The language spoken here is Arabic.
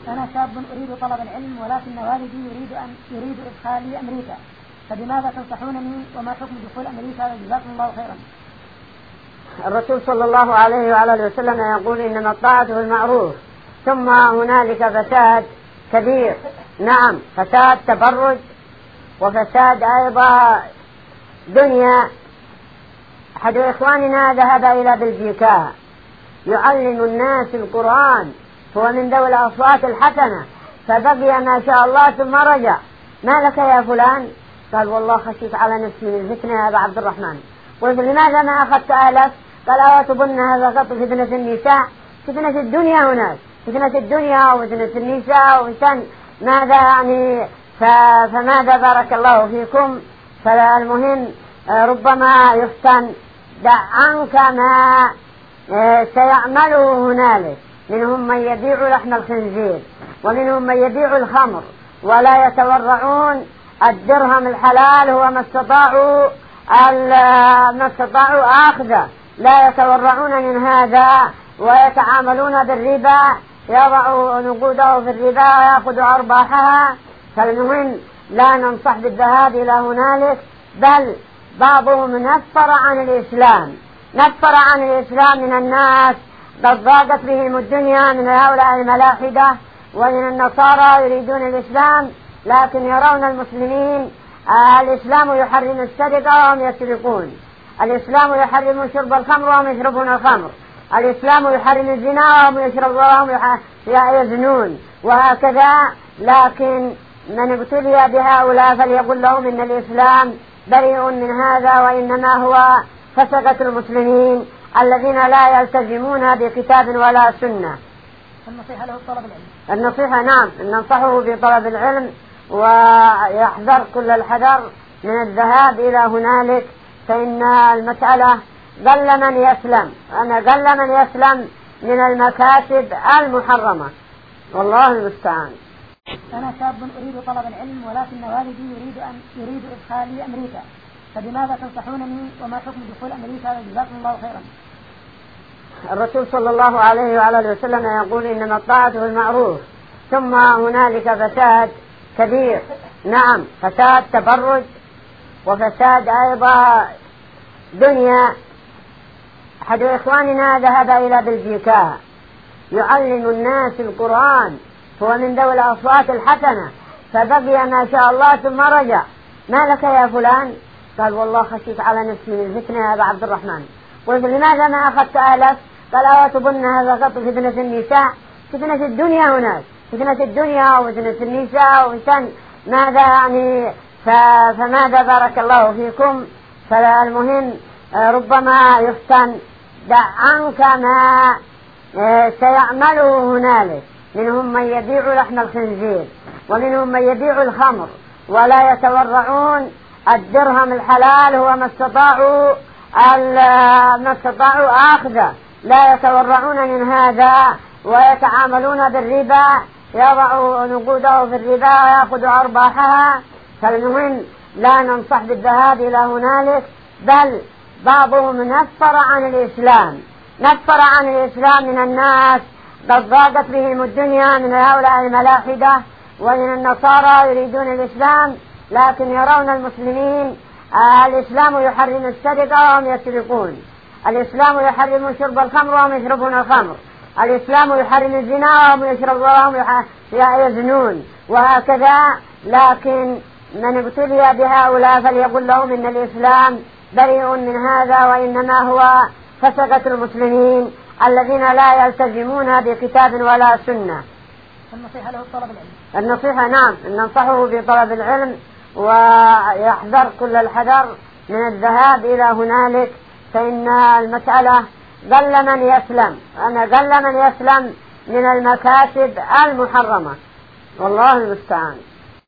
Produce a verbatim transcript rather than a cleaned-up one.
أنا شاب أريد طلب العلم ولكن والدي يريد أن يريد إدخالي أمريكا، فبماذا تنصحونني وما حكم دخول أمريكا؟ جزاكم الله خيرا. الرسول صلى الله عليه وعلى اله وسلم يقول إنما الطاعة بالمعروف، ثم هنالك فساد كبير. نعم، فساد تبرج وفساد أيضا دنيا. أحد إخواننا ذهب إلى بلجيكا يعلم الناس القرآن، هو من ذوي الأصوات الحسنة، فبقي ما شاء الله ثم رجع. ما لك يا فلان؟ قال والله خشيت على نفسي من الفتنة يا أبا عبد الرحمن. قلت لماذا ما أخذت أهلك؟ قال ألا تظن هذا خط فتنة النساء؟ فتنة الدنيا هناك، فتنة الدنيا وفتنة النساء وفتن ماذا يعني. فماذا بارك الله فيكم. فالمهم ربما يفتن. دع عنك ما سيعمله هنالك. منهم من يبيع لحم الخنزير، ومنهم من يبيع الخمر، ولا يتورعون الدرهم الحلال هو ما استطاعوا ما استطاعوا أخذه، لا يتورعون من هذا ويتعاملون بالربا، يضع نقوده في الربا ويأخذ أرباحها. فالمهم لا ننصح بالذهاب إلى هنالك، بل بعضهم نفر عن الإسلام، نفر عن الإسلام من الناس، قد ضاقت بهم الدنيا من هؤلاء الملاحدة ومن النصارى يريدون الإسلام، لكن يرون المسلمين. آه الإسلام يحرم السرقة وهم يسرقون، الإسلام يحرم شرب الخمر وهم يشربون الخمر، الإسلام يحرم الزنا وهم يشربون وهم يزنون، وهكذا. لكن من ابتلي بهؤلاء فليقول لهم إن الإسلام بريء من هذا، وإنما هو فسقة المسلمين الذين لا يلتزمون بكتاب ولا سنة. النصيحة له طلب العلم. النصيحة نعم، ننصحه بطلب العلم، ويحذر كل الحذر من الذهاب إلى هنالك، فإن المسألة قل من يسلم، أنا قل من يسلم من المكاسب المحرمة، والله المستعان. أنا شاب أريد طلب العلم ولكن والدي يريد أن يريد إدخالي أمريكا، فبماذا تنصحونني وما حكم دخول أمريكا؟ جزاكم الله خيرا. الرسول صلى الله عليه وعلى اله وسلم يقول إنما الطاعة بالمعروف، ثم هنالك فساد كبير. نعم، فساد تبرج وفساد أيضا دنيا. أحد إخواننا ذهب إلى بلجيكا يعلم الناس القرآن، هو من ذوي الأصوات الحسنة، فبقي ما شاء الله ثم رجع. ما لك يا فلان؟ قال والله خشيت على نفسي من الفتنة يا أبا عبد الرحمن. قلت لماذا ما أخذت أهلك؟ قال ألا تظن هذا خط فتنة النساء؟ فتنة الدنيا هناك، فتنة الدنيا وفتنة النساء وفتن ماذا يعني. فماذا بارك الله فيكم. فالمهم ربما يفتن. دع عنك ما سيعمله هنالك. منهم من يبيع لحم الخنزير، ومنهم من يبيع الخمر، ولا يتورعون الدرهم الحلال هو ما استطاعوا ما استطاعوا أخذه، لا يتورعون من هذا ويتعاملون بالربا، يضع نقوده في الربا ويأخذ أرباحها. فالمهم لا ننصح بالذهاب إلى هنالك، بل بعضهم نفر عن الإسلام، نفر عن الإسلام من الناس، قد ضاقت بهم الدنيا من هؤلاء الملاحدة ومن النصارى يريدون الإسلام، لكن يرون المسلمين. آه الإسلام يحرم السرقة وهم يسرقون، الإسلام يحرم شرب الخمر وهم يشربون الخمر، الإسلام يحرم الزنا وهم يشربون وهم يزنون، وهكذا. لكن من ابتلي بهؤلاء فليقول لهم إن الإسلام بريء من هذا، وإنما هو فسقة المسلمين الذين لا يلتزمون بكتاب ولا سنة. النصيحة له طلب العلم. النصيحة نعم، ننصحه بطلب العلم، ويحذر كل الحذر من الذهاب إلى هنالك، فإن المسألة قل من يسلم، أنا قل من يسلم من المكاسب المحرمة، والله المستعان.